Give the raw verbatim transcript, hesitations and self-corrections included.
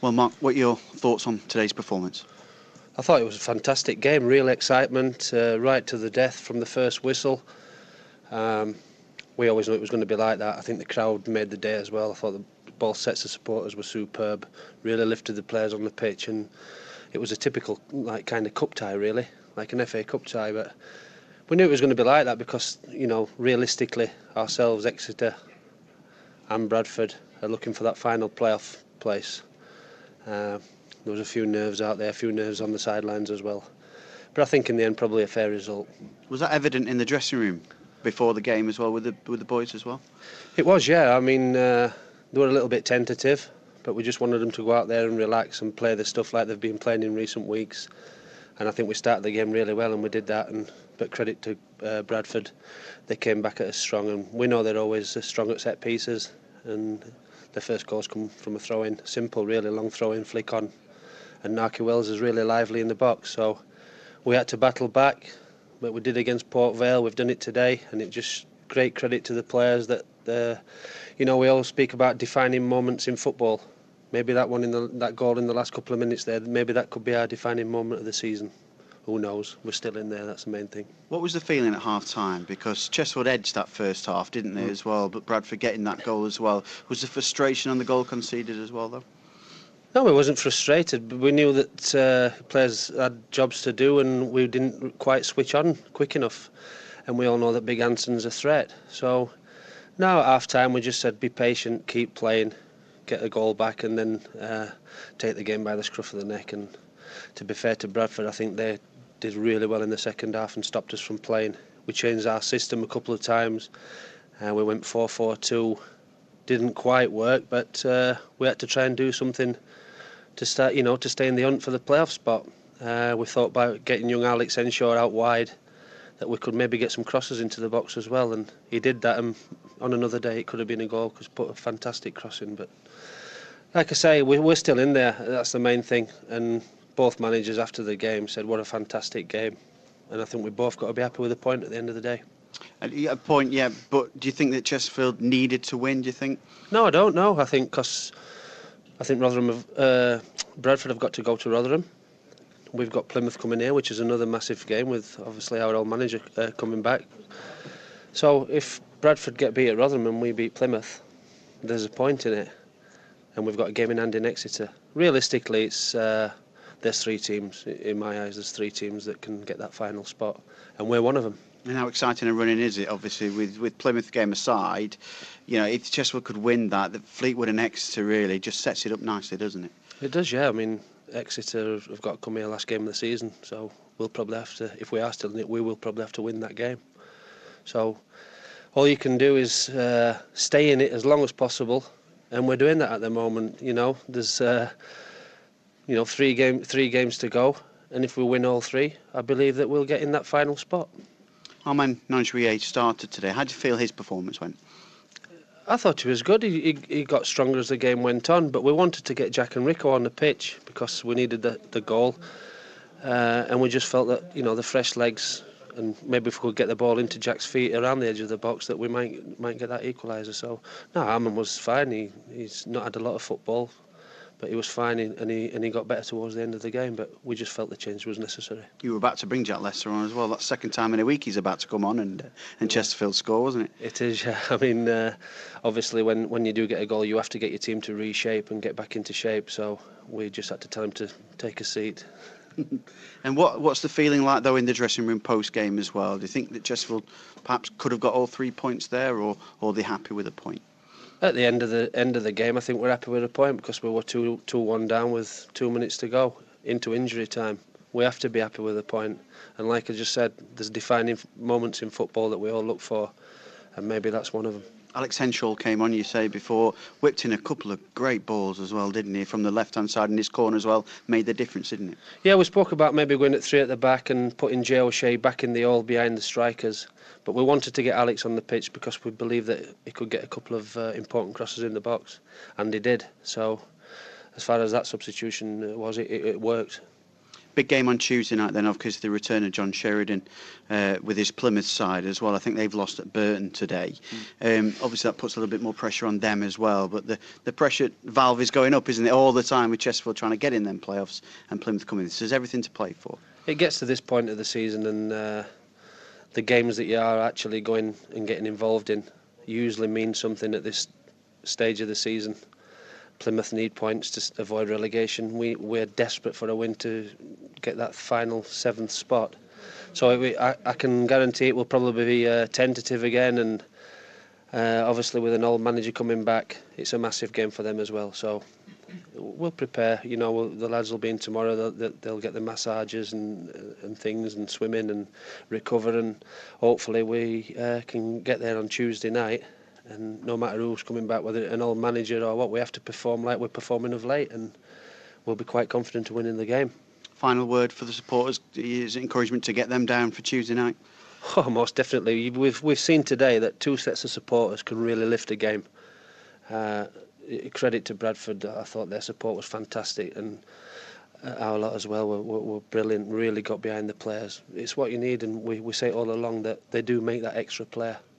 Well, Mark, what are your thoughts on today's performance? I thought it was a fantastic game, real excitement, uh, right to the death from the first whistle. Um, we always knew it was going to be like that. I think the crowd made the day as well. I thought the both sets of supporters were superb, really lifted the players on the pitch, and it was a typical like kind of cup tie, really, like an F A Cup tie. But we knew it was going to be like that because, you know, realistically, ourselves, Exeter and Bradford are looking for that final playoff place. Uh, there was a few nerves out there, a few nerves on the sidelines as well. But I think in the end, probably a fair result. Was that evident in the dressing room before the game as well, with the with the boys as well? It was, yeah. I mean, uh, they were a little bit tentative, but we just wanted them to go out there and relax and play the stuff like they've been playing in recent weeks. And I think we started the game really well, and we did that. And but credit to uh, Bradford, they came back at us strong, and we know they're always strong at set pieces. And the first goals come from a throw-in, simple, really long throw-in, flick on. And Narky Wells is really lively in the box, so we had to battle back, but we did against Port Vale. We've done it today, and it just great credit to the players that, uh, you know, we always speak about defining moments in football. Maybe that one in the that goal in the last couple of minutes there, maybe that could be our defining moment of the season. Who knows? We're still in there. That's the main thing. What was the feeling at half time? Because Chesterfield edged that first half, didn't they, mm. as well? But Bradford getting that goal as well. Was the frustration on the goal conceded as well, though? No, we wasn't frustrated. But we knew that uh, players had jobs to do, and we didn't quite switch on quick enough. And we all know that Big Hanson's a threat. So now at half time, we just said, be patient, keep playing, get a goal back, and then uh, take the game by the scruff of the neck. And to be fair to Bradford, I think they did really well in the second half and stopped us from playing. We changed our system a couple of times. Uh, we went four four two. Didn't quite work, but uh, we had to try and do something to start, you know, to stay in the hunt for the playoff spot. Uh, we thought about getting young Alex Henshaw out wide, that we could maybe get some crosses into the box as well, and he did that. And on another day, it could have been a goal because put a fantastic cross in. But like I say, we, we're still in there. That's the main thing. And both managers after the game said, "What a fantastic game," and I think we both got to be happy with the point at the end of the day. At a point, yeah. But do you think that Chesterfield needed to win? Do you think? No, I don't know. I think because I think Rotherham, have, uh, Bradford have got to go to Rotherham. We've got Plymouth coming here, which is another massive game with obviously our old manager uh, coming back. So if Bradford get beat at Rotherham and we beat Plymouth, there's a point in it, and we've got a game in hand in Exeter. Realistically, it's uh, there's three teams in my eyes. There's three teams that can get that final spot, and we're one of them. And how exciting a running is it? Obviously, with with Plymouth game aside, you know, if Chesterfield could win that, the Fleetwood and Exeter really just sets it up nicely, doesn't it? It does, yeah. I mean, Exeter have got to come here last game of the season, so we'll probably have to, if we are still in it, we will probably have to win that game. So all you can do is uh, stay in it as long as possible, and we're doing that at the moment. You know, there's uh, you know three game three games to go, and if we win all three, I believe that we'll get in that final spot. Armand Gnanduillet started today. How do you feel his performance went? I thought he was good. He, he he got stronger as the game went on, but we wanted to get Jack and Rico on the pitch because we needed the, the goal, uh, and we just felt that, you know, the fresh legs, and maybe if we could get the ball into Jack's feet around the edge of the box, that we might might get that equaliser. So no, Armand was fine. He he's not had a lot of football, but he was fine, and he and he got better towards the end of the game. But we just felt the change was necessary. You were about to bring Jack Lester on as well. That's the second time in a week he's about to come on and and Chesterfield score, wasn't it? It is, yeah. I mean, uh, obviously when, when you do get a goal, you have to get your team to reshape and get back into shape. So we just had to tell him to take a seat. And what what's the feeling like though in the dressing room post game as well? Do you think that Chesterfield perhaps could have got all three points there, or or are they happy with a point? At the end of the end of the game, I think we're happy with a point because we were two two one down with two minutes to go into injury time. We have to be happy with a point. And like I just said, there's defining moments in football that we all look for, and maybe that's one of them. Alex Henshaw came on, you say before, whipped in a couple of great balls as well, didn't he? From the left-hand side in his corner as well, made the difference, didn't it? Yeah, we spoke about maybe going at three at the back and putting Jay O'Shea back in the all behind the strikers. But we wanted to get Alex on the pitch because we believed that he could get a couple of uh, important crosses in the box, and he did. So as far as that substitution was, it, it worked. big game on Tuesday night then, of course, the return of John Sheridan uh, with his Plymouth side as well. I think they've lost at Burton today. Mm. Um, obviously, that puts a little bit more pressure on them as well. But the, the pressure valve is going up, isn't it, all the time with Chesterfield trying to get in them playoffs and Plymouth coming in. So there's everything to play for. It gets to this point of the season, and uh, the games that you are actually going and getting involved in usually mean something at this stage of the season. Plymouth need points to avoid relegation. We, we're desperate for a win to get that final seventh spot. So we, I, I can guarantee it will probably be uh, tentative again, and uh, obviously with an old manager coming back, it's a massive game for them as well. So we'll prepare. You know, we'll, the lads will be in tomorrow. They'll, they'll get the massages and and things and swimming and recover, and hopefully we uh, can get there on Tuesday night. And no matter who's coming back, whether an old manager or what, we have to perform like we're performing of late, and we'll be quite confident of winning the game. Final word for the supporters, is encouragement to get them down for Tuesday night? Oh, most definitely. We've we've seen today that two sets of supporters can really lift a game. Uh, credit to Bradford. I thought their support was fantastic, and our lot as well were, were, were brilliant. Really got behind the players. It's what you need, and we, we say all along that they do make that extra player.